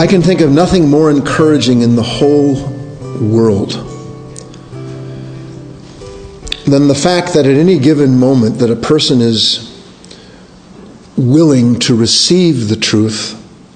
I can think of nothing more encouraging in the whole world than the fact that at any given moment that a person is willing to receive the truth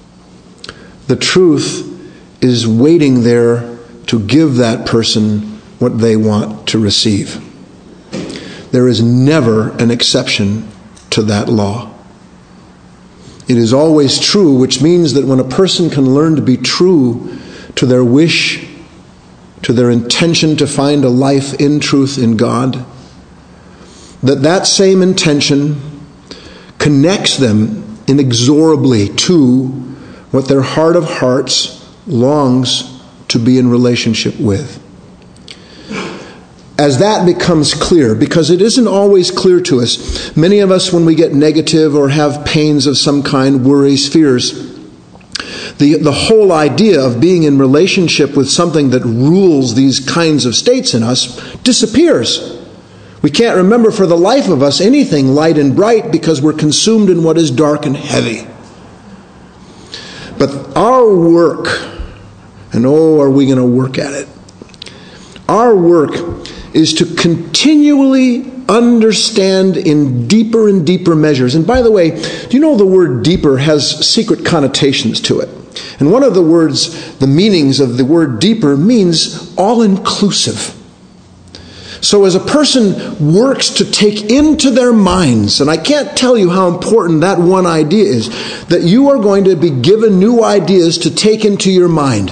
is waiting there to give that person what they want to receive. There is never an exception to that law. It is always true, which means that when a person can learn to be true to their wish, to their intention to find a life in truth in God, that same intention connects them inexorably to what their heart of hearts longs to be in relationship with. As that becomes clear, because it isn't always clear to us, many of us when we get negative or have pains of some kind, worries, fears, the whole idea of being in relationship with something that rules these kinds of states in us disappears. We can't remember for the life of us anything light and bright because we're consumed in what is dark and heavy. But our work, and are we going to work at it? Our work is to continually understand in deeper and deeper measures. And by the way, do you know the word deeper has secret connotations to it? And one of the words, the meanings of the word deeper means all-inclusive. So as a person works to take into their minds, and I can't tell you how important that one idea is, that you are going to be given new ideas to take into your mind.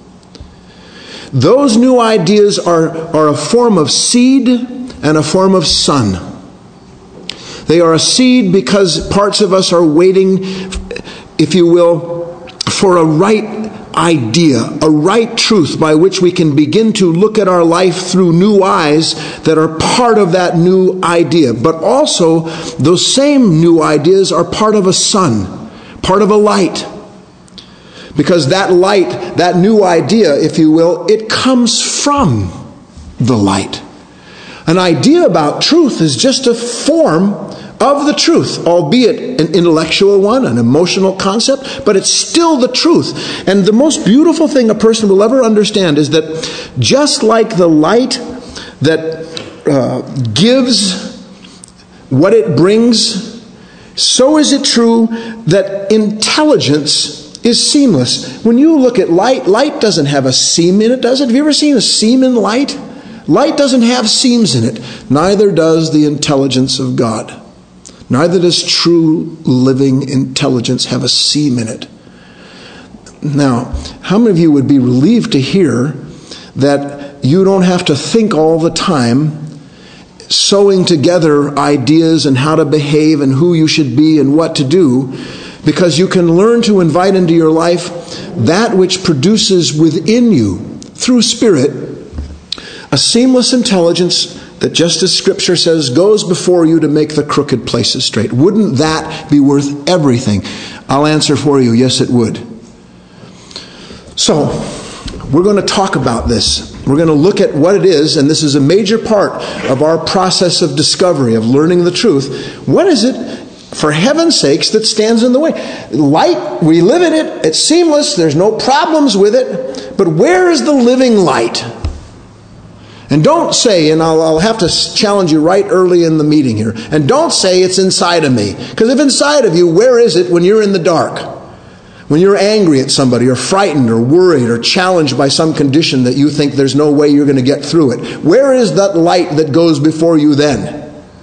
Those new ideas are a form of seed and a form of sun. They are a seed because parts of us are waiting, if you will, for a right idea, a right truth by which we can begin to look at our life through new eyes that are part of that new idea. But also, those same new ideas are part of a sun, part of a light. Because that light, that new idea, if you will, it comes from the light. An idea about truth is just a form of the truth, albeit an intellectual one, an emotional concept, but it's still the truth. And the most beautiful thing a person will ever understand is that just like the light that gives what it brings, so is it true that intelligence is seamless. When you look at light, light doesn't have a seam in it, does it? Have you ever seen a seam in light? Light doesn't have seams in it. Neither does the intelligence of God. Neither does true living intelligence have a seam in it. Now, how many of you would be relieved to hear that you don't have to think all the time sewing together ideas and how to behave and who you should be and what to do, because you can learn to invite into your life that which produces within you, through Spirit, a seamless intelligence that, just as Scripture says, goes before you to make the crooked places straight. Wouldn't that be worth everything? I'll answer for you, yes it would. So, we're going to talk about this. We're going to look at what it is, and this is a major part of our process of discovery, of learning the truth. What is it, for heaven's sakes, that stands in the way? Light, we live in it, it's seamless, there's no problems with it, but where is the living light? And don't say, and I'll have to challenge you right early in the meeting here, and don't say it's inside of me. Because if inside of you, where is it when you're in the dark? When you're angry at somebody, or frightened, or worried, or challenged by some condition that you think there's no way you're going to get through it. Where is that light that goes before you then?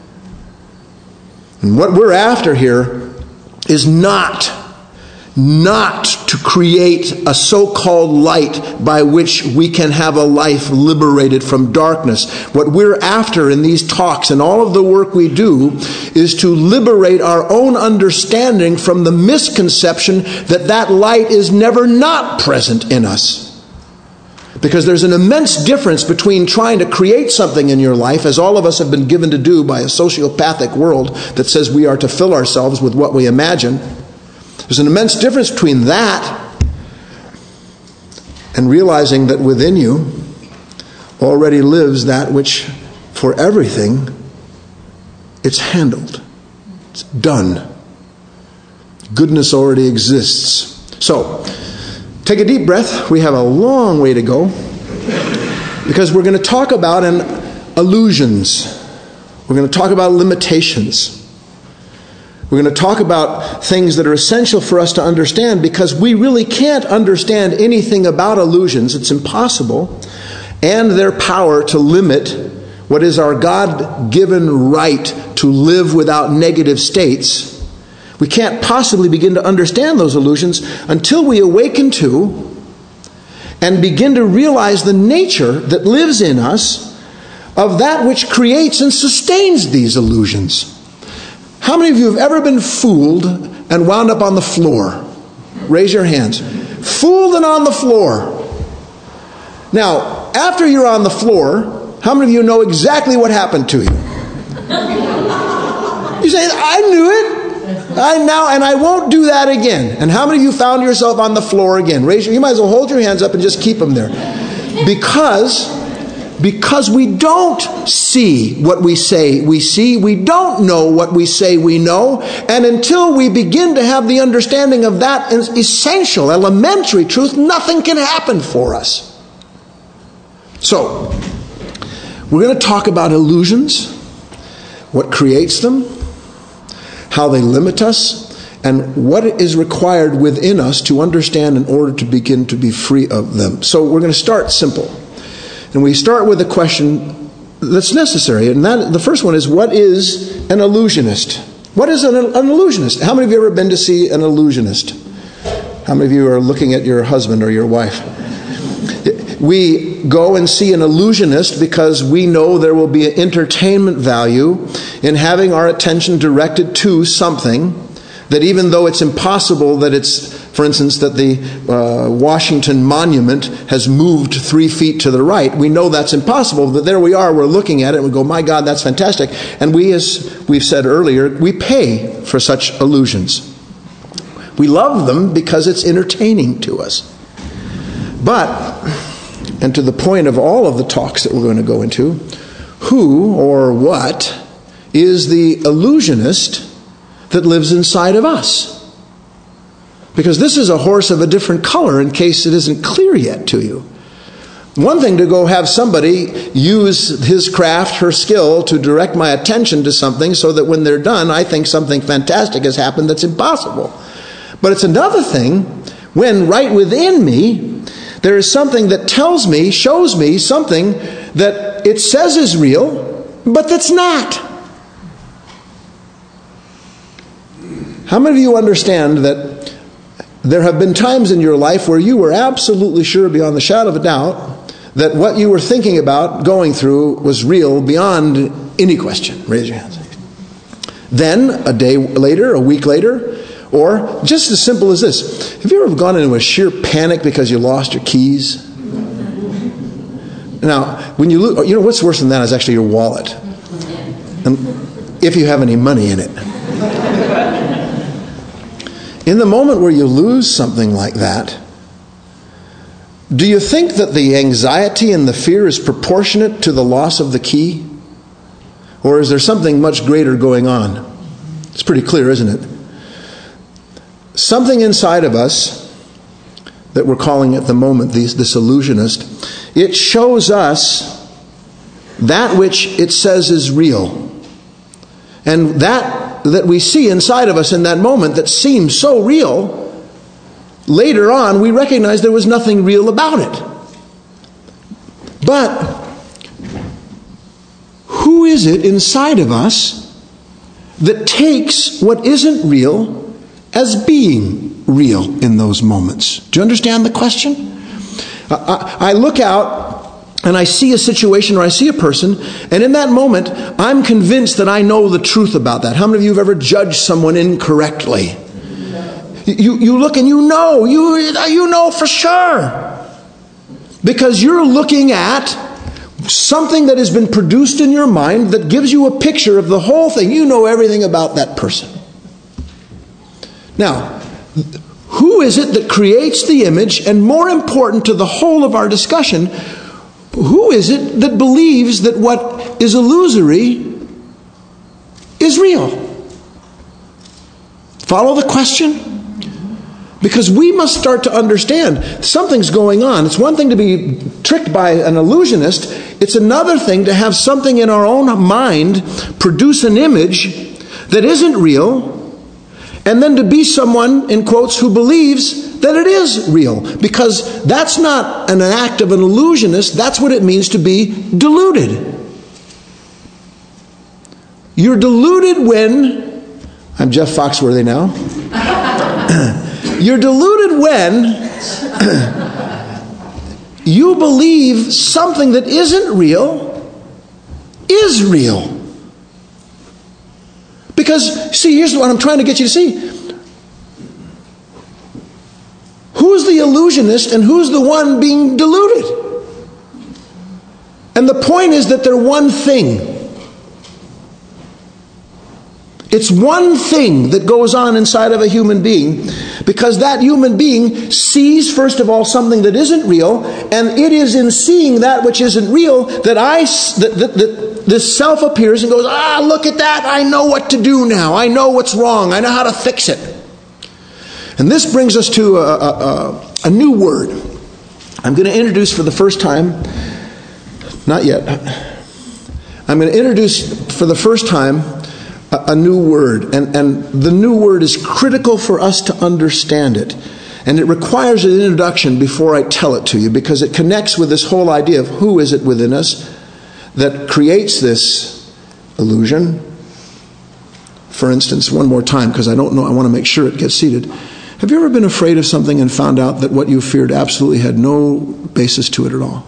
And what we're after here is not to create a so-called light by which we can have a life liberated from darkness. What we're after in these talks and all of the work we do is to liberate our own understanding from the misconception that that light is never not present in us. Because there's an immense difference between trying to create something in your life, as all of us have been given to do by a sociopathic world that says we are to fill ourselves with what we imagine. There's an immense difference between that and realizing that within you already lives that which, for everything, it's handled. It's done. Goodness already exists. So, Take a deep breath. We have a long way to go because we're going to talk about illusions. We're going to talk about limitations. We're going to talk about things that are essential for us to understand because we really can't understand anything about illusions. It's impossible. And their power to limit what is our God-given right to live without negative states. We can't possibly begin to understand those illusions until we awaken to and begin to realize the nature that lives in us of that which creates and sustains these illusions. How many of you have ever been fooled and wound up on the floor? Raise your hands. Fooled and on the floor. Now, after you're on the floor, how many of you know exactly what happened to you? You say, I knew it. I won't do that again. And how many of you found yourself on the floor again? You might as well hold your hands up and just keep them there. Because we don't see what we say we see. We don't know what we say we know. And until we begin to have the understanding of that essential, elementary truth, nothing can happen for us. So, we're going to talk about illusions, what creates them, how they limit us, and what is required within us to understand in order to begin to be free of them. So we're going to start simple. And we start with a question that's necessary. And the first one is, what is an illusionist? What is an illusionist? How many of you have ever been to see an illusionist? How many of you are looking at your husband or your wife? We go and see an illusionist because we know there will be an entertainment value in having our attention directed to something that, even though it's impossible that it's, for instance, that the Washington Monument has moved 3 feet to the right, we know that's impossible, but there we are, we're looking at it and we go, my God, that's fantastic. And we, as we've said earlier, we pay for such illusions. We love them because it's entertaining to us. But, and to the point of all of the talks that we're going to go into, who or what is the illusionist that lives inside of us? Because this is a horse of a different color in case it isn't clear yet to you. One thing to go have somebody use his craft, her skill, to direct my attention to something so that when they're done, I think something fantastic has happened that's impossible. But it's another thing when right within me, there is something that tells me, shows me something that it says is real, but that's not. How many of you understand that there have been times in your life where you were absolutely sure beyond the shadow of a doubt that what you were thinking about going through was real beyond any question? Raise your hands. Then, a day later, a week later, or just as simple as this. Have you ever gone into a sheer panic because you lost your keys? Now, when you know what's worse than that is actually your wallet. And if you have any money in it. In the moment where you lose something like that, do you think that the anxiety and the fear is proportionate to the loss of the key? Or is there something much greater going on? It's pretty clear, isn't it? Something inside of us that we're calling at the moment this illusionist, it shows us that which it says is real. And that we see inside of us in that moment that seems so real, later on we recognize there was nothing real about it. But who is it inside of us that takes what isn't real as being real in those moments? Do you understand the question? I look out and I see a situation or I see a person, and in that moment, I'm convinced that I know the truth about that. How many of you have ever judged someone incorrectly? You look and you know for sure. Because you're looking at something that has been produced in your mind that gives you a picture of the whole thing. You know everything about that person. Now, who is it that creates the image? And more important to the whole of our discussion, who is it that believes that what is illusory is real? Follow the question? Because we must start to understand something's going on. It's one thing to be tricked by an illusionist. It's another thing to have something in our own mind produce an image that isn't real, and then to be someone, in quotes, who believes that it is real. Because that's not an act of an illusionist. That's what it means to be deluded. You're deluded when... I'm Jeff Foxworthy now. You're deluded when you believe something that isn't real is real. Because, see, here's what I'm trying to get you to see. Who's the illusionist and who's the one being deluded? And the point is that they're one thing. It's one thing that goes on inside of a human being, because that human being sees, first of all, something that isn't real, and it is in seeing that which isn't real that this self appears and goes, look at that, I know what to do now, I know what's wrong, I know how to fix it. And this brings us to a new word. I'm going to introduce for the first time, not yet, I'm going to introduce for the first time a new word, and the new word is critical for us to understand it, and it requires an introduction before I tell it to you, because it connects with this whole idea of who is it within us that creates this illusion. For instance, one more time, because I don't know, I want to make sure it gets seated. Have you ever been afraid of something and found out that what you feared absolutely had no basis to it at all?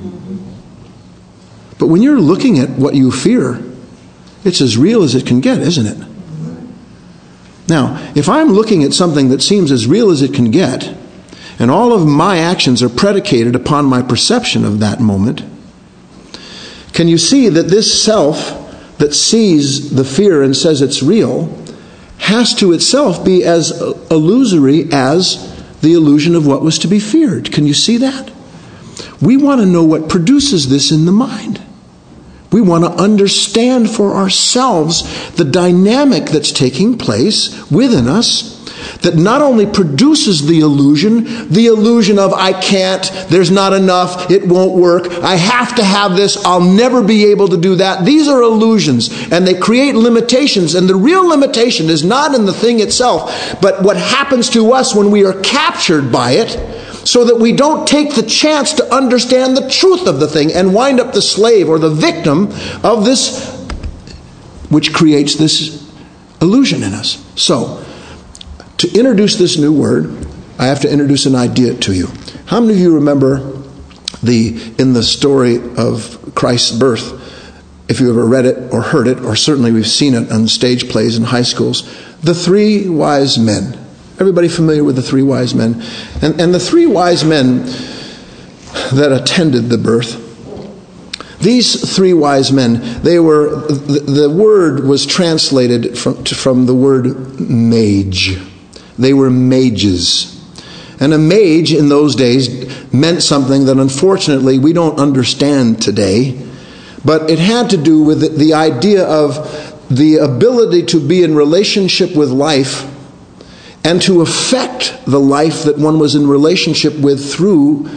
But when you're looking at what you fear, it's as real as it can get, isn't it? Now, if I'm looking at something that seems as real as it can get, and all of my actions are predicated upon my perception of that moment, can you see that this self that sees the fear and says it's real has to itself be as illusory as the illusion of what was to be feared? Can you see that? We want to know what produces this in the mind. We want to understand for ourselves the dynamic that's taking place within us that not only produces the illusion of I can't, there's not enough, it won't work, I have to have this, I'll never be able to do that. These are illusions, and they create limitations, and the real limitation is not in the thing itself, but what happens to us when we are captured by it, so that we don't take the chance to understand the truth of the thing and wind up the slave or the victim of this, which creates this illusion in us. So, to introduce this new word, I have to introduce an idea to you. How many of you remember in the story of Christ's birth, if you ever read it or heard it, or certainly we've seen it on stage plays in high schools, the three wise men. Everybody familiar with the three wise men? And the three wise men that attended the birth, these three wise men, the word was translated from the word mage. They were mages. And a mage in those days meant something that unfortunately we don't understand today. But it had to do with the idea of the ability to be in relationship with life and to affect the life that one was in relationship with through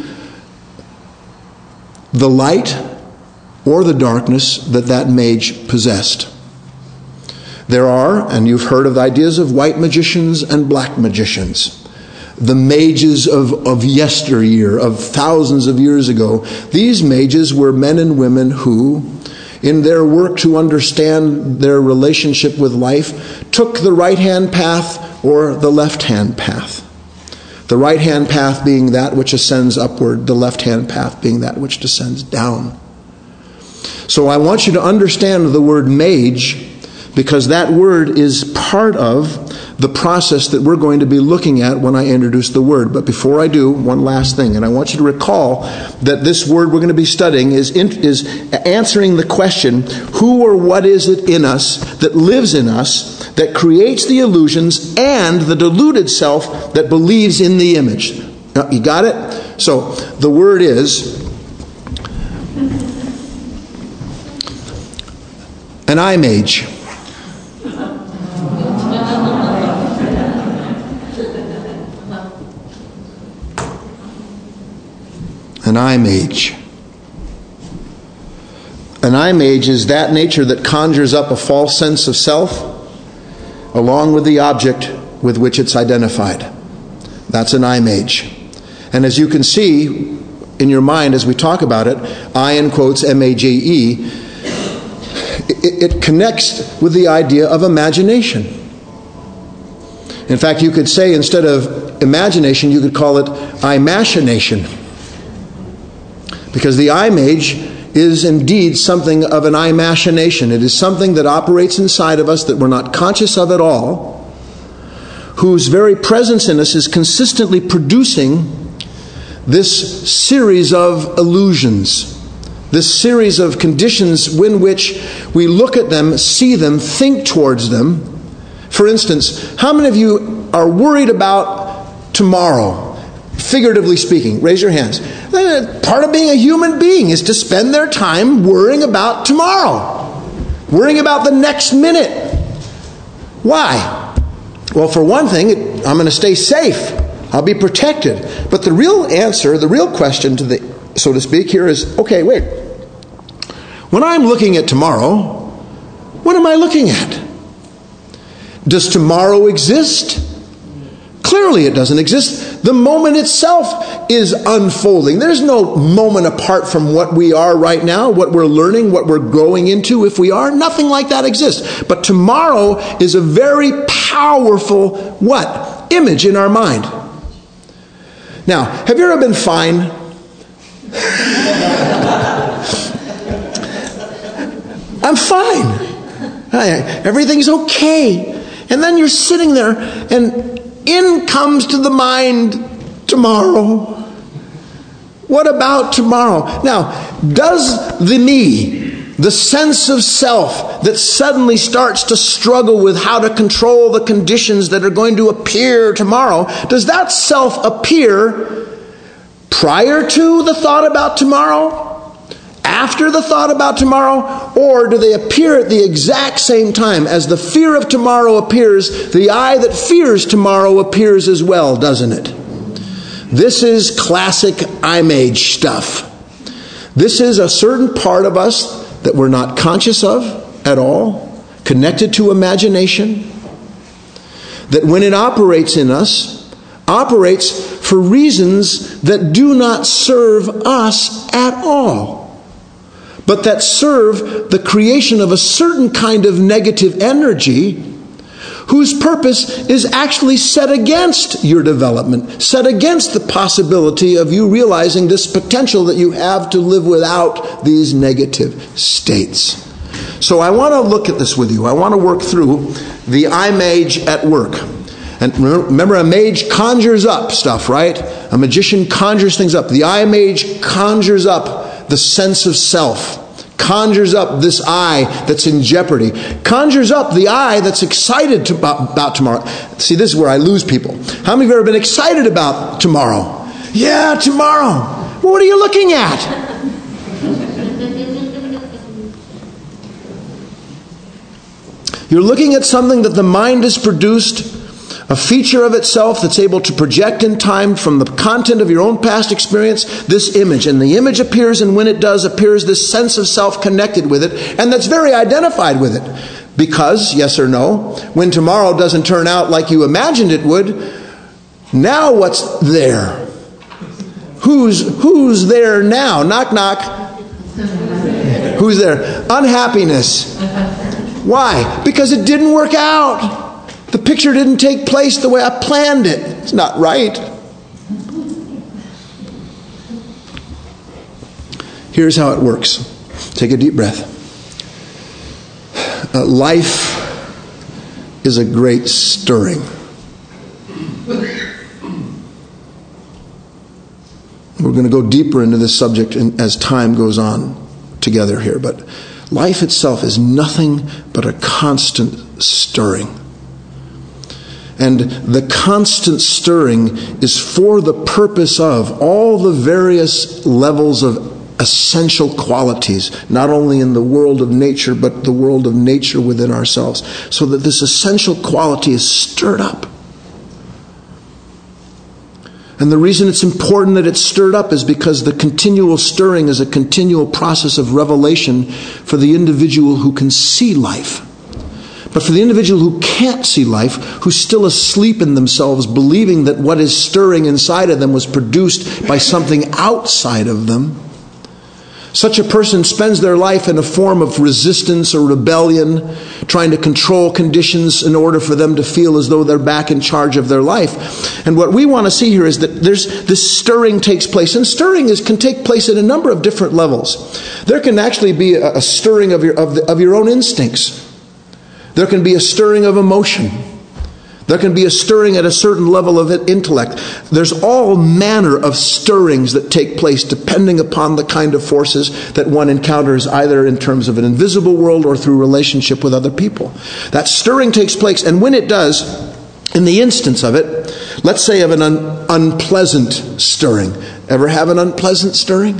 the light or the darkness that mage possessed. There are, and you've heard of the ideas of white magicians and black magicians. The mages of yesteryear, of thousands of years ago. These mages were men and women who, in their work to understand their relationship with life, took the right-hand path or the left-hand path. The right-hand path being that which ascends upward, the left-hand path being that which descends down. So I want you to understand the word mage, because that word is part of the process that we're going to be looking at when I introduce the word. But before I do, one last thing, and I want you to recall that this word we're going to be studying is answering the question, who or what is it in us that lives in us that creates the illusions and the deluded self that believes in the image? Now, you got it? So the word is an image. An image. An image is that nature that conjures up a false sense of self along with the object with which it's identified. That's an image. And as you can see in your mind as we talk about it, I in quotes M-A-J-E, it connects with the idea of imagination. In fact, you could say instead of imagination, you could call it imachination. Because the image is indeed something of an imachination. It is something that operates inside of us that we're not conscious of at all, whose very presence in us is consistently producing this series of illusions, this series of conditions in which we look at them, see them, think towards them. For instance, how many of you are worried about tomorrow, figuratively speaking? Raise your hands. Part of being a human being is to spend their time worrying about tomorrow, worrying about the next minute. Why? Well, for one thing, I'm going to stay safe. I'll be protected. But the real answer, the real question to the, so to speak, here is, okay, wait. When I'm looking at tomorrow, what am I looking at? Does tomorrow exist? Clearly it doesn't exist. The moment itself is unfolding. There's no moment apart from what we are right now, what we're learning, what we're growing into, if we are. Nothing like that exists. But tomorrow is a very powerful, what? Image in our mind. Now, have you ever been fine? I'm fine. Everything's okay. And then you're sitting there and in comes to the mind tomorrow. What about tomorrow? Now, does the me, the sense of self that suddenly starts to struggle with how to control the conditions that are going to appear tomorrow, does that self appear prior to the thought about tomorrow? After the thought about tomorrow? Or do they appear at the exact same time? As the fear of tomorrow appears, the I that fears tomorrow appears as well, doesn't it? This is classic image stuff. This is a certain part of us that we're not conscious of at all, connected to imagination, that when it operates in us, operates for reasons that do not serve us at all, but that serve the creation of a certain kind of negative energy whose purpose is actually set against your development, set against the possibility of you realizing this potential that you have to live without these negative states. So I want to look at this with you. I want to work through the image at work. And remember, a mage conjures up stuff, right? A magician conjures things up. The image conjures up the sense of self, conjures up this I that's in jeopardy, conjures up the I that's excited about tomorrow. See, this is where I lose people. How many of you have ever been excited about tomorrow? Yeah, tomorrow. Well, what are you looking at? You're looking at something that the mind has produced, a feature of itself that's able to project in time from the content of your own past experience, this image. And the image appears, and when it does, appears this sense of self connected with it, and that's very identified with it. Because, yes or no, when tomorrow doesn't turn out like you imagined it would, now what's there? Who's there now? Knock, knock. Who's there? Unhappiness. Why? Because it didn't work out. The picture didn't take place the way I planned it. It's not right. Here's how it works. Take a deep breath. Life is a great stirring. We're going to go deeper into this subject as time goes on together here, but life itself is nothing but a constant stirring. And the constant stirring is for the purpose of all the various levels of essential qualities, not only in the world of nature, but the world of nature within ourselves, so that this essential quality is stirred up. And the reason it's important that it's stirred up is because the continual stirring is a continual process of revelation for the individual who can see life. But for the individual who can't see life, who's still asleep in themselves, believing that what is stirring inside of them was produced by something outside of them, such a person spends their life in a form of resistance or rebellion, trying to control conditions in order for them to feel as though they're back in charge of their life. And what we want to see here is that this stirring takes place. And stirring can take place at a number of different levels. There can actually be a stirring of your own instincts. There can be a stirring of emotion. There can be a stirring at a certain level of intellect. There's all manner of stirrings that take place depending upon the kind of forces that one encounters, either in terms of an invisible world or through relationship with other people. That stirring takes place, and when it does, in the instance of it, let's say of an unpleasant stirring. Ever have an unpleasant stirring?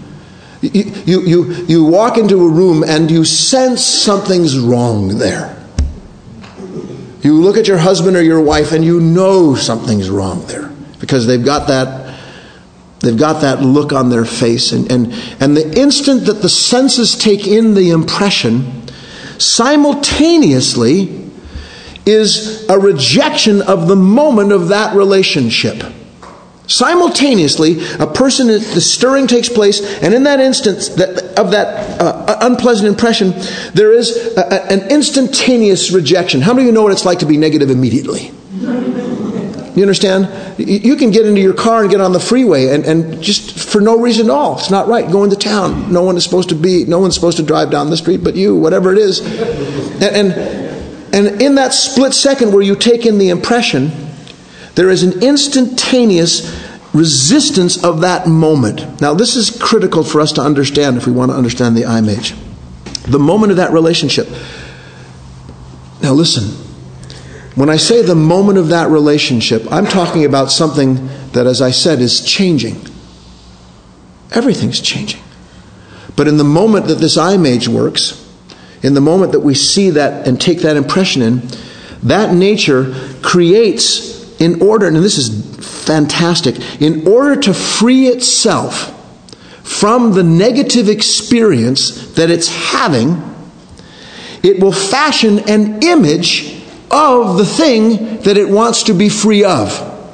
You walk into a room and you sense something's wrong there. You look at your husband or your wife and you know something's wrong there because they've got that look on their face. And the instant that the senses take in the impression, simultaneously is a rejection of the moment of that relationship. Simultaneously, the stirring takes place, and in that instance of that unpleasant impression, there is an instantaneous rejection. How many of you know what it's like to be negative immediately? You understand? You can get into your car and get on the freeway and just for no reason at all. It's not right. Go into town. No one's supposed to drive down the street but you, whatever it is. And in that split second where you take in the impression, there is an instantaneous resistance of that moment. Now, this is critical for us to understand if we want to understand the image. The moment of that relationship. Now, listen. When I say the moment of that relationship, I'm talking about something that, as I said, is changing. Everything's changing. But in the moment that this image works, in the moment that we see that and take that impression in, that nature creates, in order, and this is fantastic, in order to free itself from the negative experience that it's having, it will fashion an image of the thing that it wants to be free of.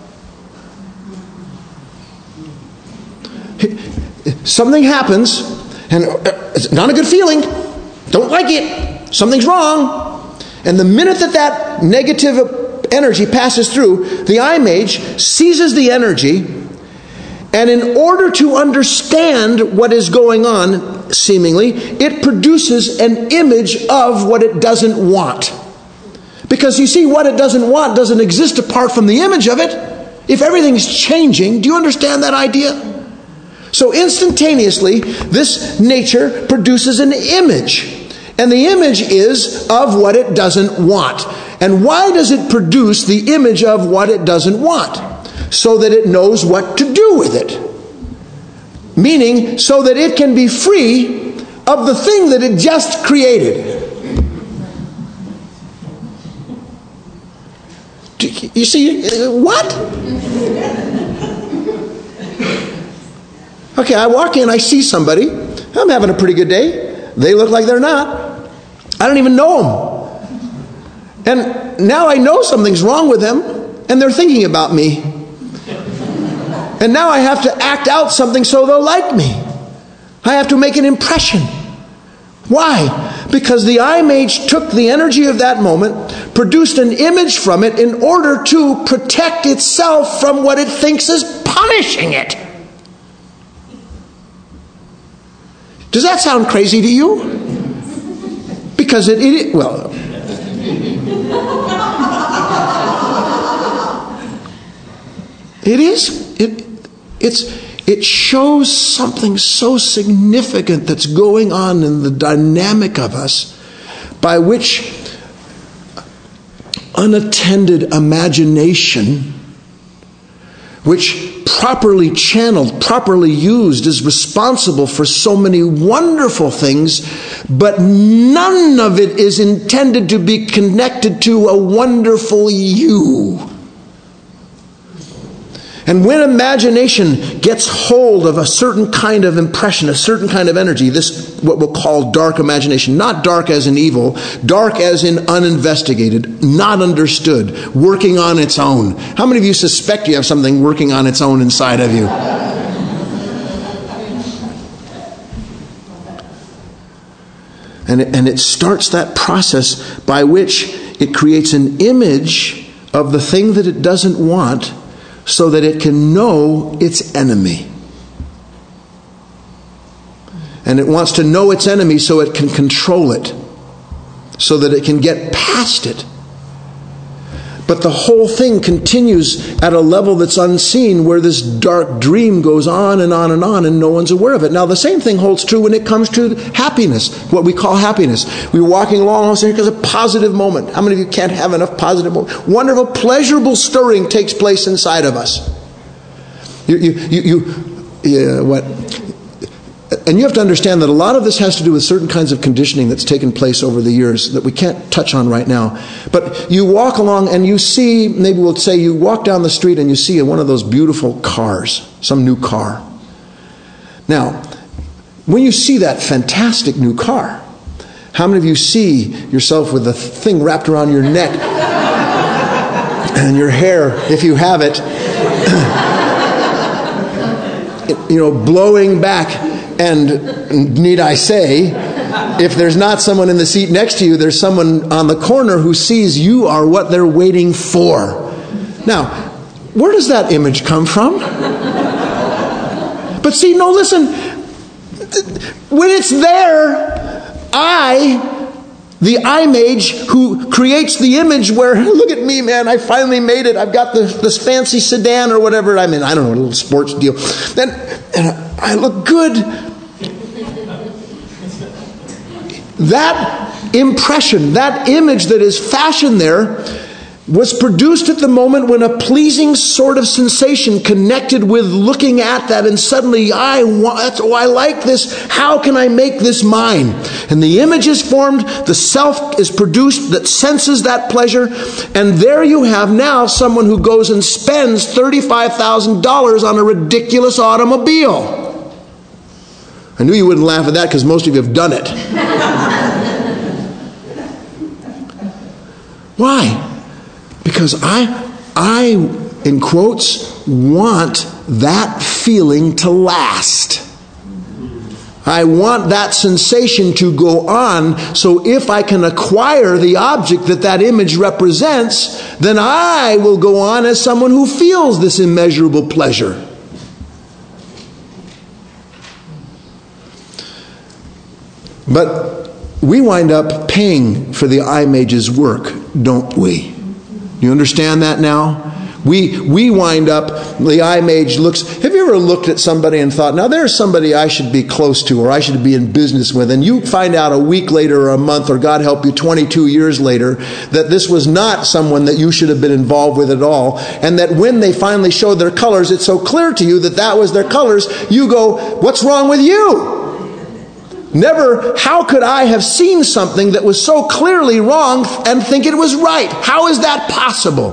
Something happens, and it's not a good feeling. Don't like it. Something's wrong. And the minute that negative energy passes through, the image seizes the energy, and in order to understand what is going on, seemingly, it produces an image of what it doesn't want. Because you see, what it doesn't want doesn't exist apart from the image of it. If everything's changing, do you understand that idea? So instantaneously, this nature produces an image. And the image is of what it doesn't want. And why does it produce the image of what it doesn't want? So that it knows what to do with it. Meaning, so that it can be free of the thing that it just created. You see, what? Okay, I walk in, I see somebody. I'm having a pretty good day. They look like they're not. I don't even know them. And now I know something's wrong with them, and they're thinking about me. And now I have to act out something so they'll like me. I have to make an impression. Why? Because the image took the energy of that moment, produced an image from it in order to protect itself from what it thinks is punishing it. Does that sound crazy to you? Because it is. It shows something so significant that's going on in the dynamic of us, by which unattended imagination, which properly channeled, properly used, is responsible for so many wonderful things, but none of it is intended to be connected to a wonderful you. And when imagination gets hold of a certain kind of impression, a certain kind of energy, this what we'll call dark imagination, not dark as in evil, dark as in uninvestigated, not understood, working on its own. How many of you suspect you have something working on its own inside of you? And it starts that process by which it creates an image of the thing that it doesn't want, so that it can know its enemy. And it wants to know its enemy so it can control it, so that it can get past it. But the whole thing continues at a level that's unseen, where this dark dream goes on and on and on, and no one's aware of it. Now, the same thing holds true when it comes to happiness, what we call happiness. We're walking along, all of a sudden, here's a positive moment. How many of you can't have enough positive moments? Wonderful, pleasurable stirring takes place inside of us. And you have to understand that a lot of this has to do with certain kinds of conditioning that's taken place over the years that we can't touch on right now. But you walk along and you see, maybe we'll say you walk down the street and you see one of those beautiful cars, some new car. Now, when you see that fantastic new car, how many of you see yourself with the thing wrapped around your neck and your hair, if you have it, blowing back? And need I say, if there's not someone in the seat next to you, there's someone on the corner who sees you are what they're waiting for. Now, where does that image come from? But see, no, listen. When it's there, the image who creates the image where, look at me, man, I finally made it. I've got this fancy sedan or whatever. I mean, I don't know, a little sports deal. Then I look good. That impression, that image that is fashioned there, was produced at the moment when a pleasing sort of sensation connected with looking at that, and suddenly I like this. How can I make this mine? And the image is formed, the self is produced that senses that pleasure, and there you have now someone who goes and spends $35,000 on a ridiculous automobile. I knew you wouldn't laugh at that because most of you have done it. Why? Because I, in quotes, want that feeling to last. I want that sensation to go on, so if I can acquire the object that image represents, then I will go on as someone who feels this immeasurable pleasure. But we wind up paying for the image's work, don't we? Do you understand that now? We wind up, the image looks, have you ever looked at somebody and thought, now there's somebody I should be close to, or I should be in business with, and you find out a week later or a month, or God help you, 22 years later, that this was not someone that you should have been involved with at all, and that when they finally showed their colors, it's so clear to you that was their colors, you go, what's wrong with you? Never, how could I have seen something that was so clearly wrong and think it was right? How is that possible?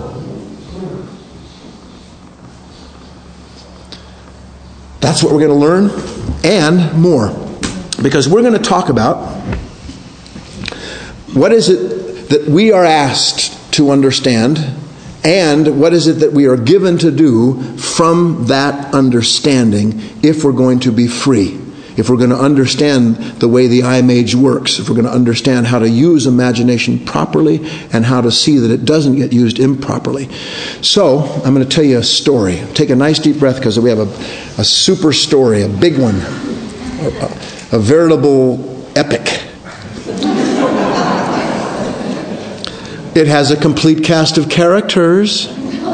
That's what we're going to learn, and more. Because we're going to talk about what is it that we are asked to understand, and what is it that we are given to do from that understanding if we're going to be free. If we're going to understand the way the image works, if we're going to understand how to use imagination properly and how to see that it doesn't get used improperly. So, I'm going to tell you a story. Take a nice deep breath because we have a super story, a big one, a veritable epic. It has a complete cast of characters.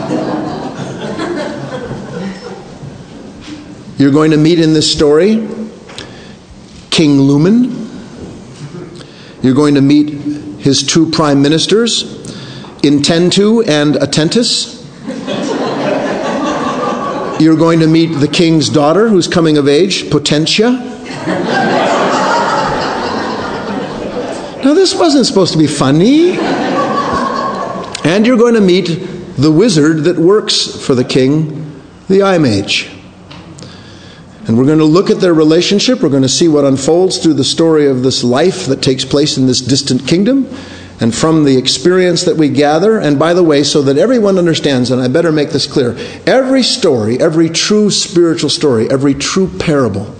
You're going to meet in this story King Lumen. You're going to meet his two prime ministers, Intentu and Attentus. You're going to meet the king's daughter who's coming of age, Potentia. Now this wasn't supposed to be funny. And you're going to meet the wizard that works for the king, the iMage. And we're going to look at their relationship. We're going to see what unfolds through the story of this life that takes place in this distant kingdom. And from the experience that we gather, and by the way, so that everyone understands, and I better make this clear, every story, every true spiritual story, every true parable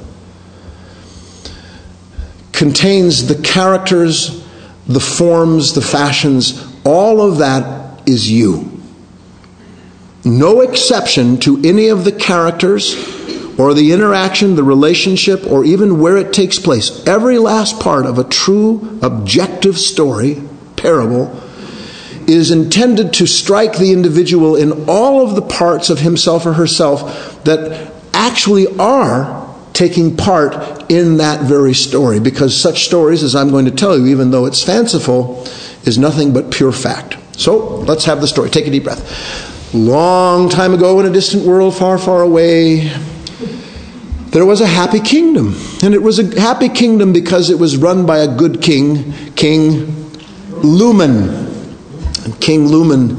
contains the characters, the forms, the fashions, all of that is you. No exception to any of the characters or the interaction, the relationship, or even where it takes place. Every last part of a true, objective story, parable, is intended to strike the individual in all of the parts of himself or herself that actually are taking part in that very story. Because such stories, as I'm going to tell you, even though it's fanciful, is nothing but pure fact. So, let's have the story. Take a deep breath. Long time ago in a distant world far, far away, there was a happy kingdom. And it was a happy kingdom because it was run by a good king, King Lumen. And King Lumen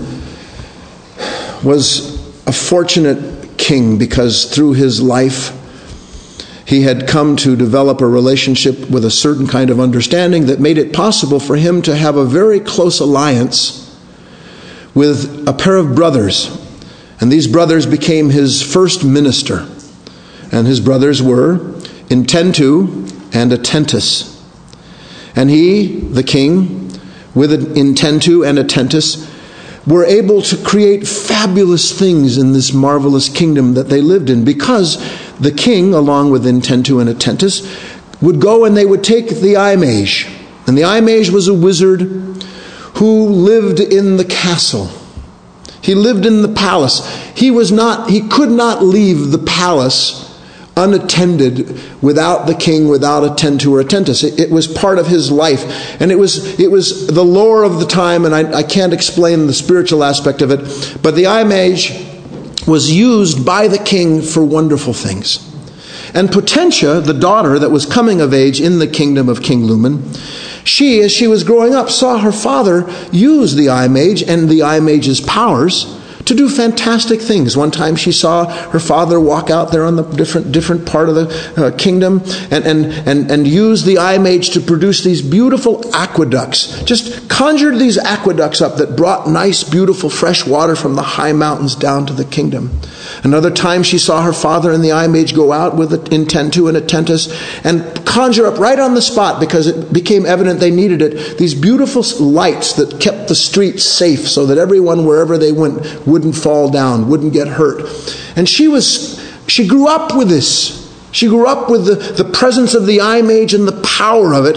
was a fortunate king because through his life he had come to develop a relationship with a certain kind of understanding that made it possible for him to have a very close alliance with a pair of brothers. And these brothers became his first minister. And his brothers were Intentu and Attentus. And he, the king, with Intentu and Attentus, were able to create fabulous things in this marvelous kingdom that they lived in, because the king, along with Intentu and Attentus, would go and they would take the iMage. And the iMage was a wizard who lived in the castle. He lived in the palace. He could not leave the palace unattended without the king, without Attentu or Attentus. It was part of his life. And it was the lore of the time, and I can't explain the spiritual aspect of it, but the iMage was used by the king for wonderful things. And Potentia, the daughter that was coming of age in the kingdom of King Lumen, she, as she was growing up, saw her father use the iMage and the iMage's powers to do fantastic things. One time she saw her father walk out there on the different part of the kingdom and use the iMage to produce these beautiful aqueducts. Just conjured these aqueducts up that brought nice, beautiful, fresh water from the high mountains down to the kingdom. Another time she saw her father and the iMage go out with Intentu and Attentus and conjure up right on the spot, because it became evident they needed it, these beautiful lights that kept the streets safe so that everyone, wherever they went, wouldn't fall down, wouldn't get hurt. And she grew up with this. She grew up with the presence of the iMage and the power of it.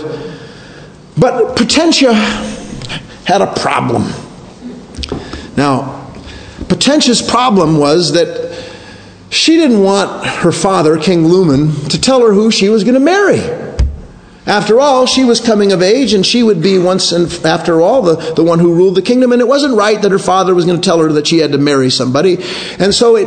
But Potentia had a problem. Now, Potentia's problem was that she didn't want her father, King Lumen, to tell her who she was going to marry. After all, she was coming of age, and she would be once and after all the one who ruled the kingdom, and it wasn't right that her father was going to tell her that she had to marry somebody. And so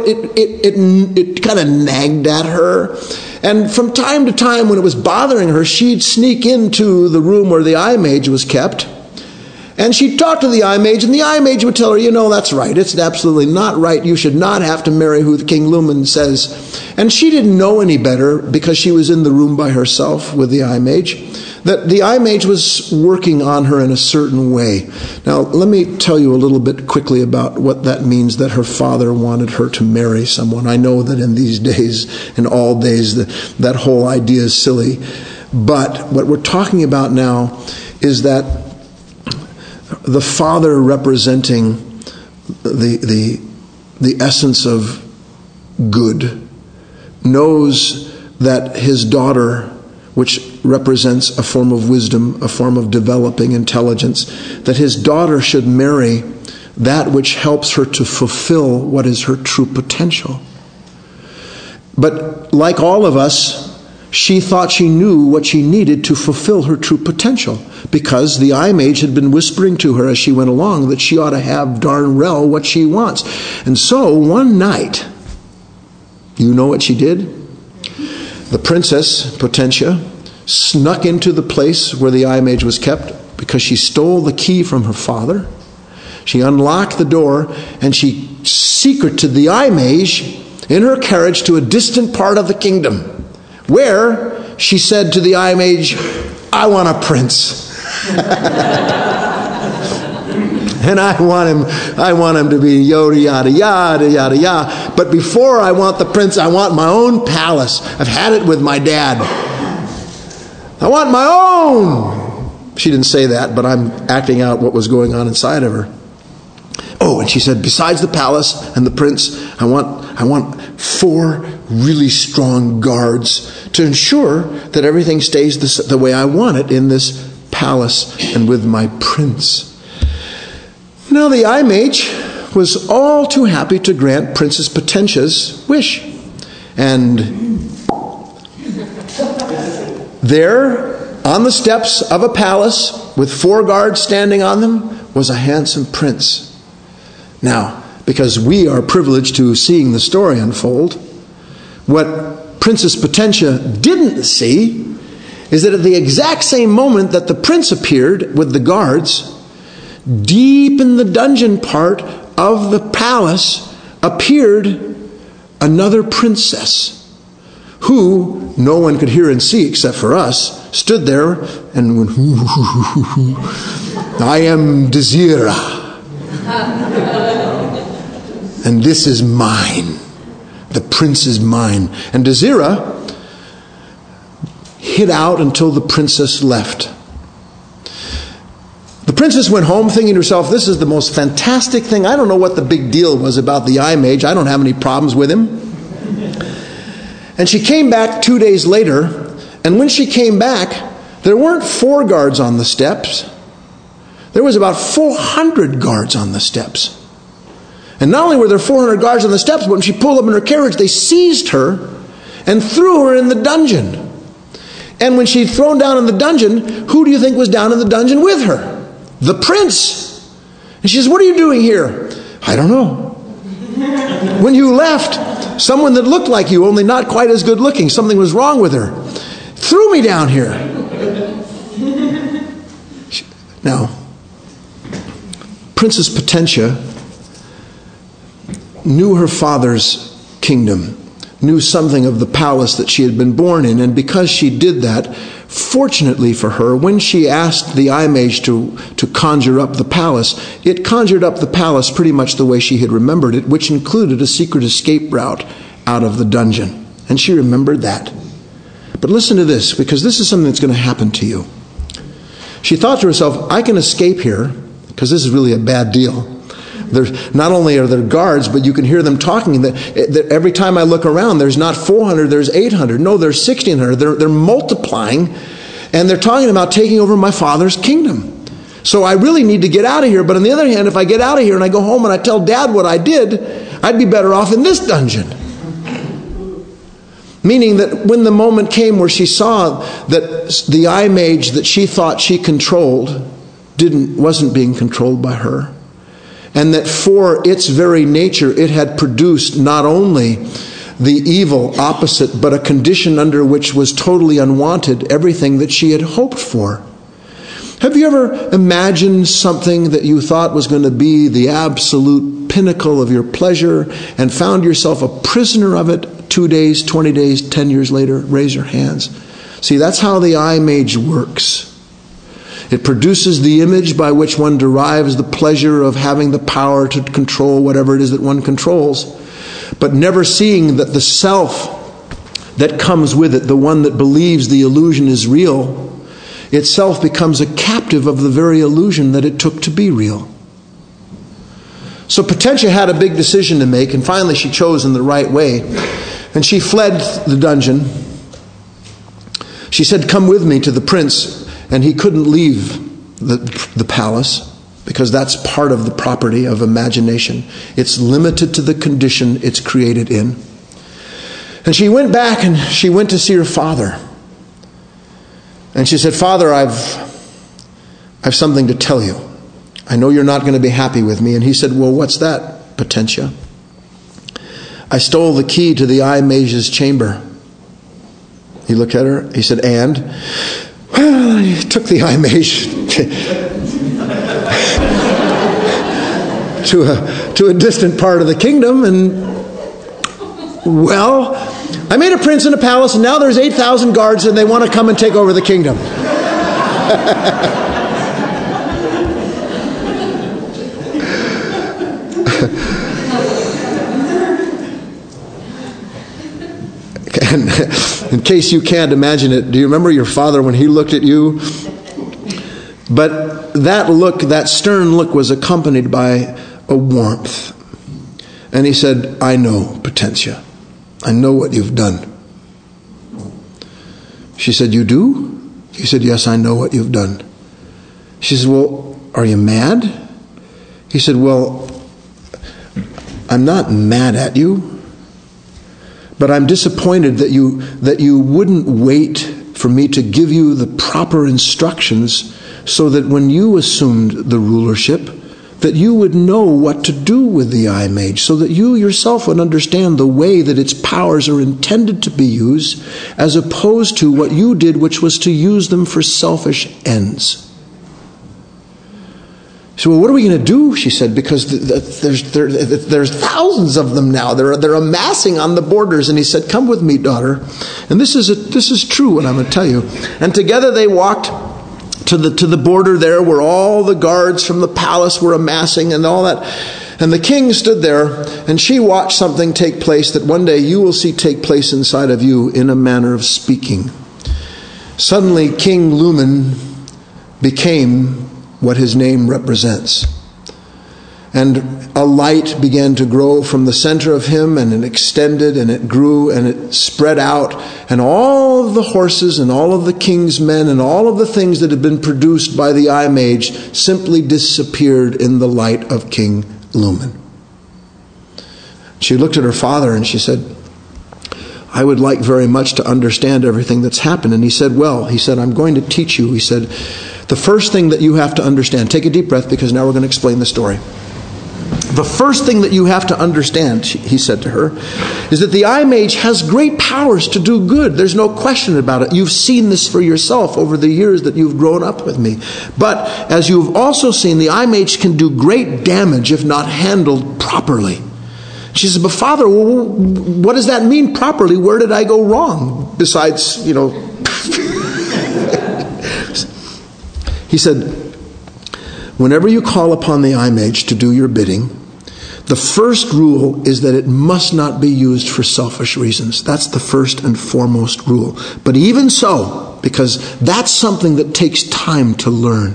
it kind of nagged at her. And from time to time, when it was bothering her, she'd sneak into the room where the iMage was kept, and she'd talk to the iMage, and the iMage would tell her, that's right. It's absolutely not right. You should not have to marry who the King Lumen says. And she didn't know any better, because she was in the room by herself with the iMage, that the iMage was working on her in a certain way. Now, let me tell you a little bit quickly about what that means, that her father wanted her to marry someone. I know that in these days, in all days, that whole idea is silly. But what we're talking about now is that the father, representing the essence of good, knows that his daughter, which represents a form of wisdom, a form of developing intelligence, that his daughter should marry that which helps her to fulfill what is her true potential. But like all of us, she thought she knew what she needed to fulfill her true potential, because the iMage had been whispering to her as she went along that she ought to have darn well what she wants. And so one night, you know what she did? The princess, Potentia, snuck into the place where the iMage was kept, because she stole the key from her father. She unlocked the door, and she secreted the iMage in her carriage to a distant part of the kingdom, where she said to the eye mage, "I want a prince." And I want him to be yada, yada, yada, yada, yada. But before I want the prince, I want my own palace. I've had it with my dad. I want my own. She didn't say that, but I'm acting out what was going on inside of her. Oh, and she said, besides the palace and the prince, I want 4 really strong guards to ensure that everything stays the way I want it in this palace and with my prince. Now the eye mage was all too happy to grant Princess Potentia's wish. And there, on the steps of a palace with 4 guards standing on them, was a handsome prince. Now, because we are privileged to seeing the story unfold, what Princess Potentia didn't see is that at the exact same moment that the prince appeared with the guards, deep in the dungeon part of the palace appeared another princess who, no one could hear and see except for us, stood there and went, "I am Desira, and this is mine. The prince is mine." And Desira hid out until the princess left. The princess went home thinking to herself, this is the most fantastic thing. I don't know what the big deal was about the eye mage. I don't have any problems with him. And she came back 2 days later, and when she came back, there weren't 4 guards on the steps. There was about 400 guards on the steps. And not only were there 400 guards on the steps, but when she pulled up in her carriage, they seized her and threw her in the dungeon. And when she'd thrown down in the dungeon, who do you think was down in the dungeon with her? The prince. And she says, "What are you doing here?" "I don't know. When you left, someone that looked like you, only not quite as good looking, something was wrong with her, threw me down here." Now, Princess Potentia knew her father's kingdom, knew something of the palace that she had been born in, and because she did that, fortunately for her, when she asked the eye mage to conjure up the palace, it conjured up the palace pretty much the way she had remembered it, which included a secret escape route out of the dungeon. And she remembered that. But listen to this, because this is something that's going to happen to you. She thought to herself, I can escape here, because this is really a bad deal. There's, not only are there guards, but you can hear them talking. Every time I look around, there's not 400, there's 800. No, there's 1,600. They're multiplying, and they're talking about taking over my father's kingdom. So I really need to get out of here. But on the other hand, if I get out of here and I go home and I tell Dad what I did, I'd be better off in this dungeon. Meaning that when the moment came where she saw that the eye mage that she thought she controlled wasn't being controlled by her, and that for its very nature it had produced not only the evil opposite, but a condition under which was totally unwanted everything that she had hoped for. Have you ever imagined something that you thought was going to be the absolute pinnacle of your pleasure and found yourself a prisoner of it 2 days, 20 days, 10 years later? Raise your hands. See, that's how the eye mage works. It produces the image by which one derives the pleasure of having the power to control whatever it is that one controls, but never seeing that the self that comes with it, the one that believes the illusion is real, itself becomes a captive of the very illusion that it took to be real. So Potentia had a big decision to make, and finally she chose in the right way. And she fled the dungeon. She said, "Come with me to the prince." And he couldn't leave the palace, because that's part of the property of imagination. It's limited to the condition it's created in. And she went back and she went to see her father. And she said, "Father, I've something to tell you. I know you're not going to be happy with me." And he said, "Well, what's that, Potentia?" "I stole the key to the eye mage's chamber." He looked at her. He said, "And?" "Well, he took the eye mage to a distant part of the kingdom, and Well, I made a prince in a palace, and now there's 8,000 guards, and they want to come and take over the kingdom. And in case you can't imagine it, do you remember your father when he looked at you? But that look, that stern look, was accompanied by a warmth. And he said, I know, Potentia. I know what you've done. She said, you do? He said, yes, I know what you've done. She said, well, are you mad? He said, well, I'm not mad at you, but I'm disappointed that you wouldn't wait for me to give you the proper instructions so that when you assumed the rulership, that you would know what to do with the eye mage, so that you yourself would understand the way that its powers are intended to be used, as opposed to what you did, which was to use them for selfish ends. So, well, what are we going to do? She said, because there's thousands of them now. They're amassing on the borders. And he said, come with me, daughter. And this is true, what I'm going to tell you. And together they walked to the border there, where all the guards from the palace were amassing and all that. And the king stood there, and she watched something take place that one day you will see take place inside of you in a manner of speaking. Suddenly, King Lumen became what his name represents. And a light began to grow from the center of him, and it extended, and it grew, and it spread out. And all of the horses, and all of the king's men, and all of the things that had been produced by the eye mage simply disappeared in the light of King Lumen. She looked at her father and she said, I would like very much to understand everything that's happened. And he said, well, I'm going to teach you. He said, the first thing that you have to understand, take a deep breath, because now we're going to explain the story. The first thing that you have to understand, he said to her, is that the eye mage has great powers to do good. There's no question about it. You've seen this for yourself over the years that you've grown up with me. But as you've also seen, the eye mage can do great damage if not handled properly. She said, but Father, what does that mean properly? Where did I go wrong? Besides, He said, whenever you call upon the eye mage to do your bidding, the first rule is that it must not be used for selfish reasons. That's the first and foremost rule. But even so, because that's something that takes time to learn.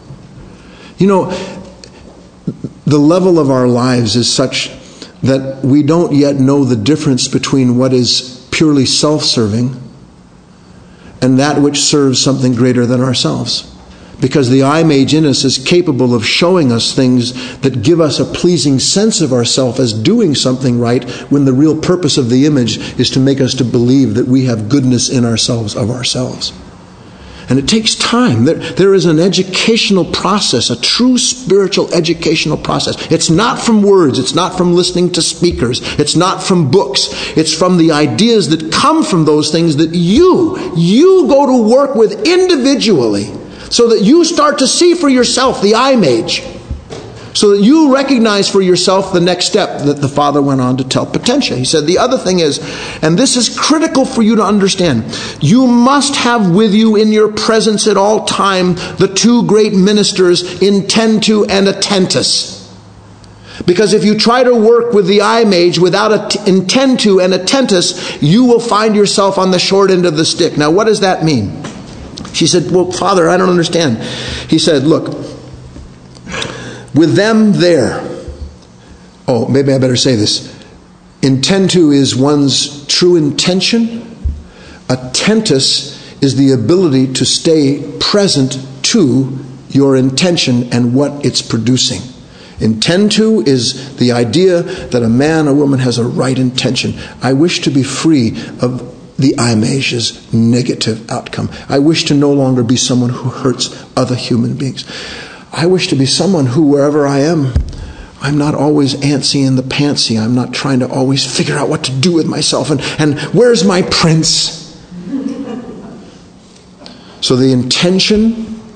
The level of our lives is such that we don't yet know the difference between what is purely self-serving and that which serves something greater than ourselves. Because the eye mage in us is capable of showing us things that give us a pleasing sense of ourselves as doing something right, when the real purpose of the image is to make us to believe that we have goodness in ourselves of ourselves. And it takes time. There is an educational process, a true spiritual educational process. It's not from words. It's not from listening to speakers. It's not from books. It's from the ideas that come from those things that you go to work with individually, so that you start to see for yourself the eye mage. So that you recognize for yourself the next step that the Father went on to tell Potentia. He said, the other thing is, and this is critical for you to understand, you must have with you in your presence at all time the two great ministers, Intentu and Attentus. Because if you try to work with the eye mage without Intentu and Attentus, you will find yourself on the short end of the stick. Now, what does that mean? She said, well, Father, I don't understand. He said, look, with them there, maybe I better say this. Intentu is one's true intention. Attentus is the ability to stay present to your intention and what it's producing. Intentu is the idea that a man or woman has a right intention. I wish to be free of the eye mage's negative outcome. I wish to no longer be someone who hurts other human beings. I wish to be someone who, wherever I am, I'm not always antsy in the pantsy. I'm not trying to always figure out what to do with myself. And where's my prince? So the intention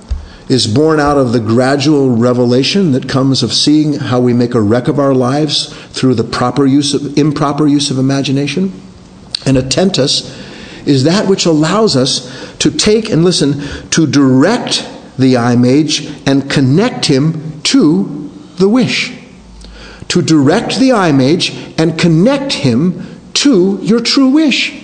is born out of the gradual revelation that comes of seeing how we make a wreck of our lives through the improper use of imagination. And a tentus is that which allows us to take and listen, to direct the I-mage and connect him to the wish. To direct the I-mage and connect him to your true wish.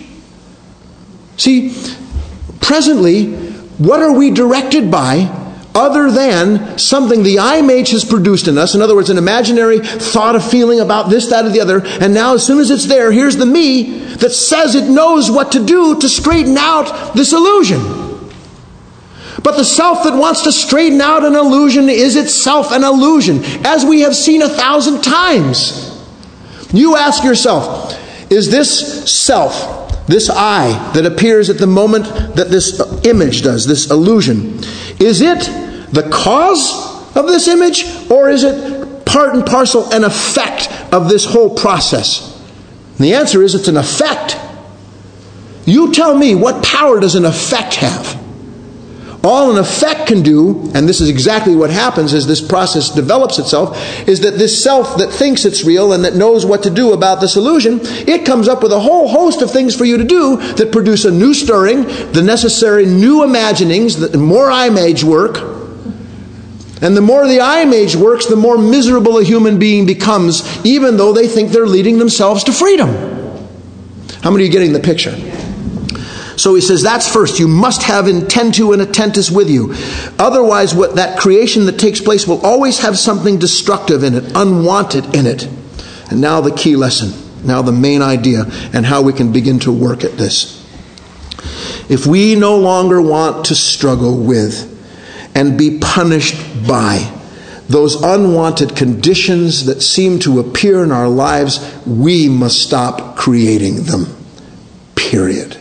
See, presently, what are we directed by other than something the I-mage has produced in us? In other words, an imaginary thought, a feeling about this, that, or the other. And now as soon as it's there, here's the me that says it knows what to do to straighten out this illusion. But the self that wants to straighten out an illusion is itself an illusion, as we have seen 1,000 times. You ask yourself, is this self, this I that appears at the moment that this image does, this illusion, is it the cause of this image, or is it part and parcel, an effect of this whole process? And the answer is it's an effect. You tell me, what power does an effect have? All an effect can do, and this is exactly what happens as this process develops itself, is that this self that thinks it's real and that knows what to do about this illusion, it comes up with a whole host of things for you to do that produce a new stirring, the necessary new imaginings, the more I-mage work. And the more the I-mage works, the more miserable a human being becomes, even though they think they're leading themselves to freedom. How many are getting the picture? So he says, that's first. You must have intentu and attentus with you. Otherwise, what that creation that takes place will always have something destructive in it, unwanted in it. And now the key lesson, now the main idea, and how we can begin to work at this. If we no longer want to struggle with and be punished by those unwanted conditions that seem to appear in our lives, we must stop creating them. Period.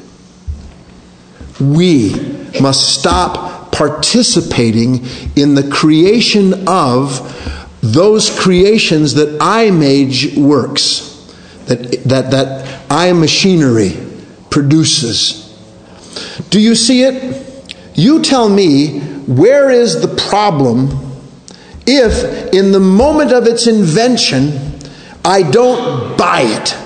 We must stop participating in the creation of those creations that I-mage works, that I-machinery produces. Do you see it? You tell me, where is the problem if in the moment of its invention I don't buy it?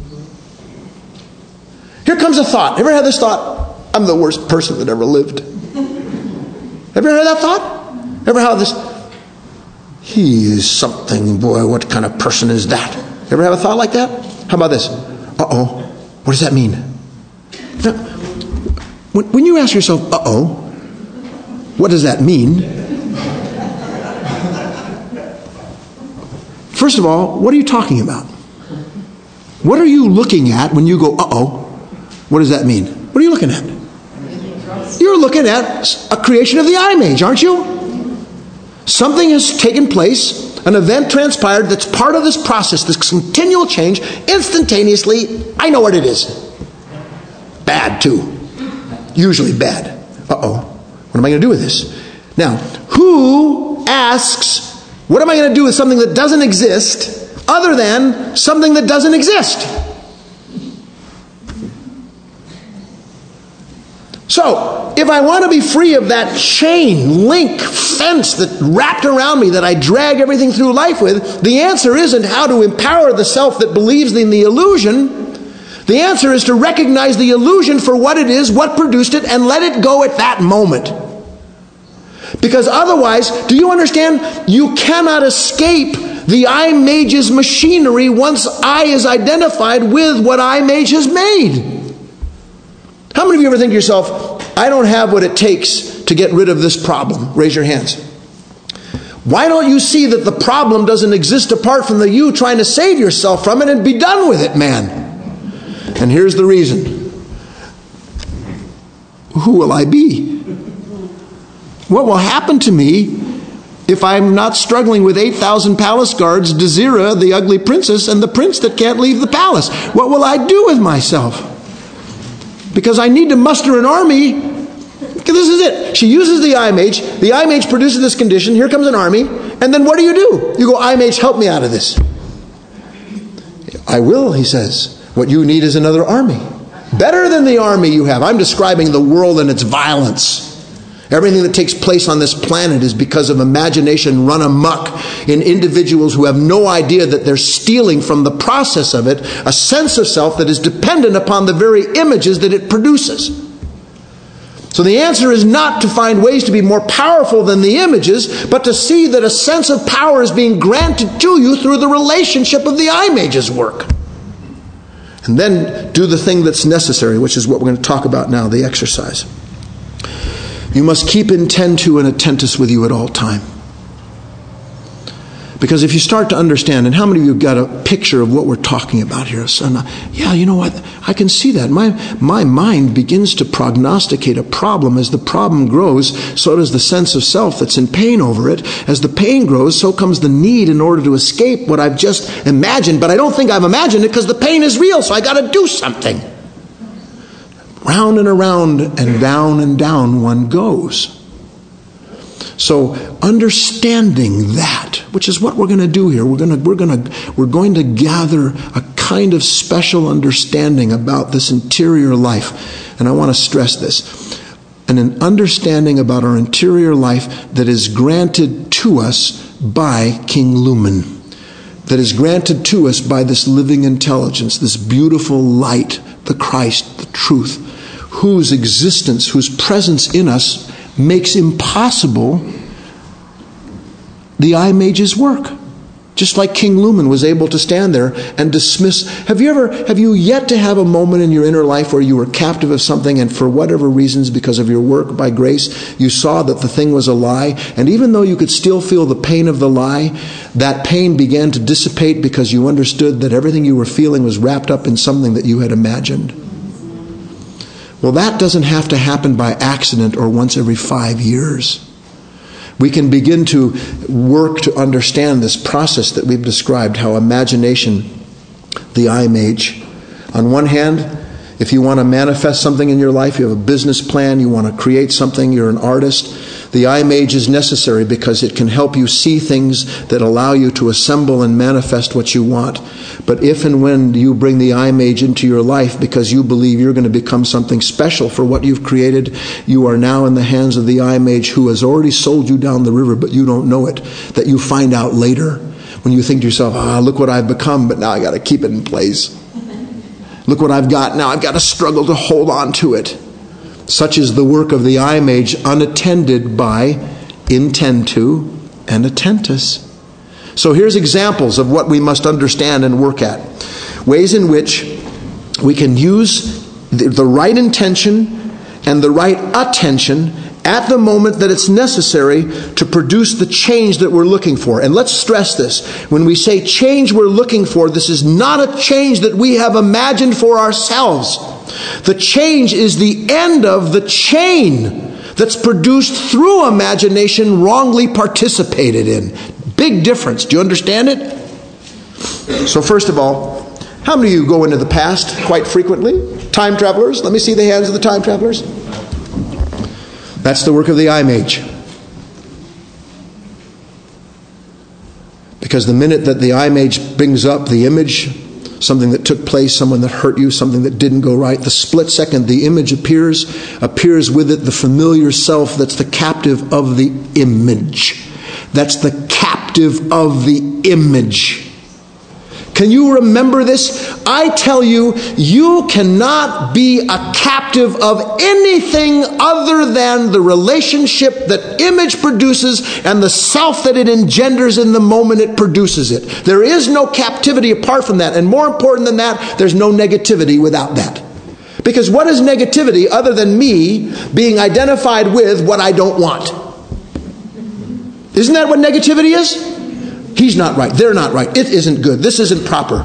Here comes a thought. Ever had this thought? I'm the worst person that ever lived. Have you ever heard that thought? Ever had this? He is something, boy, what kind of person is that? Ever have a thought like that? How about this? Uh-oh. What does that mean? Now, when you ask yourself, uh-oh, what does that mean? First of all, what are you talking about? What are you looking at when you go, uh-oh? What does that mean? What are you looking at? You're looking at a creation of the I-mage, aren't you? Something has taken place, an event transpired that's part of this process, this continual change, instantaneously. I know what it is. Bad, too. Usually bad. Uh-oh. What am I going to do with this? Now, who asks, what am I going to do with something that doesn't exist other than something that doesn't exist? So, if I want to be free of that chain, link, fence that wrapped around me that I drag everything through life with, the answer isn't how to empower the self that believes in the illusion. The answer is to recognize the illusion for what it is, what produced it, and let it go at that moment. Because otherwise, do you understand? You cannot escape the I-mage's machinery once I is identified with what I-mage has made. How many of you ever think to yourself, I don't have what it takes to get rid of this problem? Raise your hands. Why don't you see that the problem doesn't exist apart from the you trying to save yourself from it and be done with it, man? And here's the reason. Who will I be? What will happen to me if I'm not struggling with 8,000 palace guards, Dezira, the ugly princess, and the prince that can't leave the palace? What will I do with myself? Because I need to muster an army. This is it. She uses the I-mage. The I-mage produces this condition. Here comes an army. And then what do? You go, I-mage, help me out of this. I will, he says. What you need is another army. Better than the army you have. I'm describing the world and its violence. Everything that takes place on this planet is because of imagination run amok in individuals who have no idea that they're stealing from the process of it a sense of self that is dependent upon the very images that it produces. So the answer is not to find ways to be more powerful than the images, but to see that a sense of power is being granted to you through the relationship of the image's work. And then do the thing that's necessary, which is what we're going to talk about now, the exercise. You must keep intend to and attentus with you at all time. Because if you start to understand, and how many of you got a picture of what we're talking about here? So, yeah, you know what? I can see that. My mind begins to prognosticate a problem. As the problem grows, so does the sense of self that's in pain over it. As the pain grows, so comes the need in order to escape what I've just imagined. But I don't think I've imagined it because the pain is real, so I got to do something. Round and around and down one goes. So understanding that, which is what we're going to do here, we're going to gather a kind of special understanding about this interior life. And I want to stress this. And an understanding about our interior life that is granted to us by King Lumen. That is granted to us by this living intelligence, this beautiful light, the Christ, the truth, whose existence, whose presence in us makes impossible the image's work. Just like King Lumen was able to stand there and dismiss. Have you yet to have a moment in your inner life where you were captive of something and for whatever reasons, because of your work by grace, you saw that the thing was a lie, and even though you could still feel the pain of the lie, that pain began to dissipate because you understood that everything you were feeling was wrapped up in something that you had imagined? Well, that doesn't have to happen by accident or once every 5 years. We can begin to work to understand this process that we've described, how imagination, the image. On one hand, if you want to manifest something in your life, you have a business plan, you want to create something, you're an artist, the image is necessary because it can help you see things that allow you to assemble and manifest what you want. But if and when you bring the image into your life because you believe you're going to become something special for what you've created, you are now in the hands of the image who has already sold you down the river, but you don't know it, that you find out later when you think to yourself, look what I've become, but now I got to keep it in place. Look what I've got now. I've got to struggle to hold on to it. Such is the work of the image, unattended by intend to and attentus. So here's examples of what we must understand and work at. Ways in which we can use the right intention and the right attention at the moment that it's necessary to produce the change that we're looking for. And let's stress this. When we say change we're looking for, this is not a change that we have imagined for ourselves. The change is the end of the chain that's produced through imagination wrongly participated in. Big difference. Do you understand it? So first of all, how many of you go into the past quite frequently? Time travelers? Let me see the hands of the time travelers. That's the work of the image. Because the minute that the image brings up the image, something that took place, someone that hurt you, something that didn't go right, the split second the image appears with it the familiar self that's the captive of the image. That's the captive of the image. Can you remember this? I tell you, you cannot be a captive of anything other than the relationship that image produces and the self that it engenders in the moment it produces it. There is no captivity apart from that. And more important than that, there's no negativity without that. Because what is negativity other than me being identified with what I don't want? Isn't that what negativity is? He's not right. They're not right. It isn't good. This isn't proper.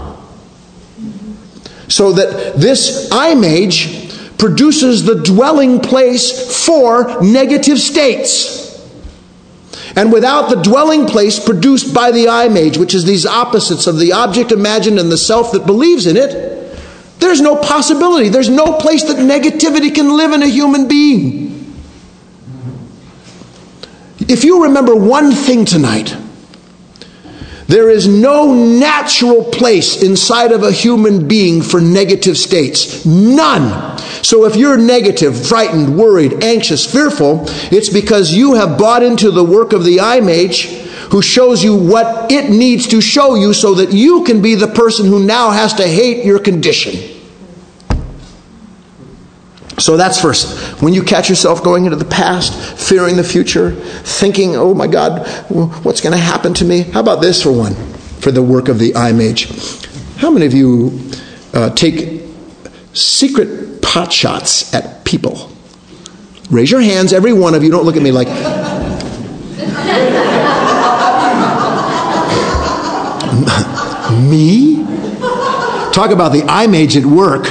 So that this image produces the dwelling place for negative states. And without the dwelling place produced by the image, which is these opposites of the object imagined and the self that believes in it, there's no possibility. There's no place that negativity can live in a human being. If you remember one thing tonight, There is no natural place inside of a human being for negative states. None. So if you're negative, frightened, worried, anxious, fearful, it's because you have bought into the work of the eye mage, who shows you what it needs to show you so that you can be the person who now has to hate your condition. So that's first. When you catch yourself going into the past, fearing the future, thinking, oh my God, what's going to happen to me? How about this for one, for the work of the eye mage? How many of you take secret pot shots at people? Raise your hands, every one of you. Don't look at me like... Me? Talk about the eye mage at work.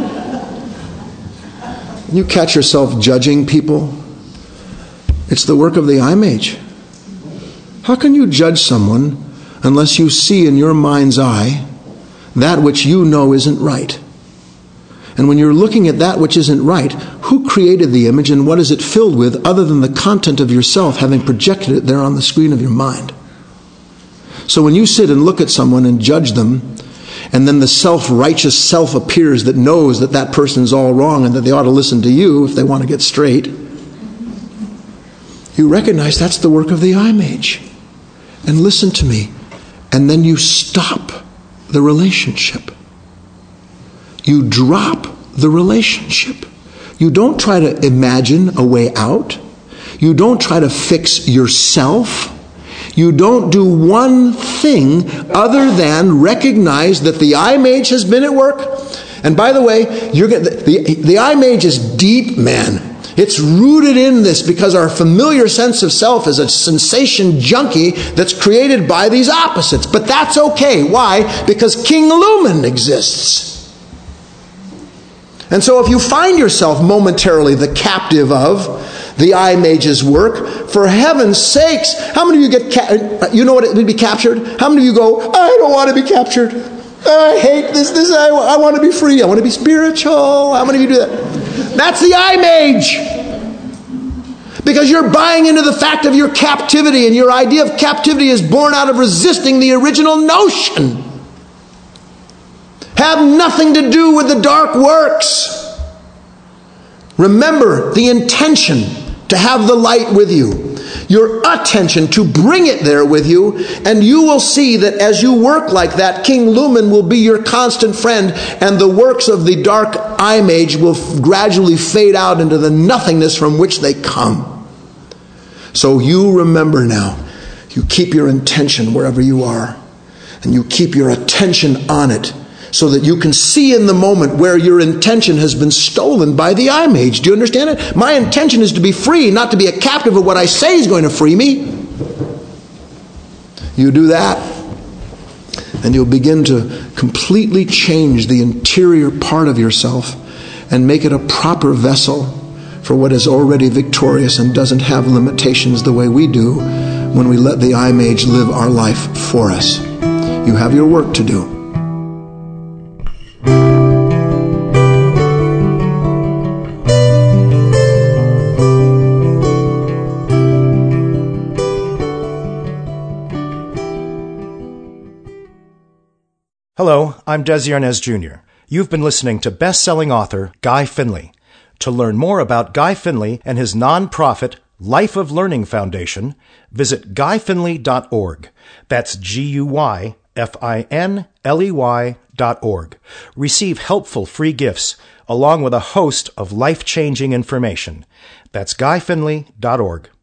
You catch yourself judging people. It's the work of the eye mage. How can you judge someone unless you see in your mind's eye that which you know isn't right? And when you're looking at that which isn't right, who created the image and what is it filled with other than the content of yourself having projected it there on the screen of your mind? So when you sit and look at someone and judge them, and then the self-righteous self appears that knows that that person's all wrong and that they ought to listen to you if they want to get straight, you recognize that's the work of the eye mage. And listen to me. And then you stop the relationship. You drop the relationship. You don't try to imagine a way out. You don't try to fix yourself. You don't do one thing other than recognize that the eye mage has been at work. And by the way, the eye mage is deep, man. It's rooted in this because our familiar sense of self is a sensation junkie that's created by these opposites. But that's okay. Why? Because King Lumen exists. And so if you find yourself momentarily the captive of the eye mage's work, for heaven's sakes, how many of you get you know what it would be captured? How many of you go, I don't want to be captured. I hate this. I want to be free. I want to be spiritual. How many of you do that? That's the eye mage. Because you're buying into the fact of your captivity, and your idea of captivity is born out of resisting the original notion. Have nothing to do with the dark works. Remember the intention to have the light with you. Your attention to bring it there with you. And you will see that as you work like that, King Lumen will be your constant friend. And the works of the dark eye mage will gradually fade out into the nothingness from which they come. So you remember now. You keep your intention wherever you are. And you keep your attention on it, so that you can see in the moment where your intention has been stolen by the eye mage. Do you understand it? My intention is to be free, not to be a captive of what I say is going to free me. You do that, and you'll begin to completely change the interior part of yourself and make it a proper vessel for what is already victorious and doesn't have limitations the way we do when we let the eye mage live our life for us. You have your work to do. Hello, I'm Desi Arnaz Jr. You've been listening to best-selling author Guy Finley. To learn more about Guy Finley and his non-profit Life of Learning Foundation, visit guyfinley.org. That's GUYFINLEY.org. Receive helpful free gifts along with a host of life-changing information. That's guyfinley.org.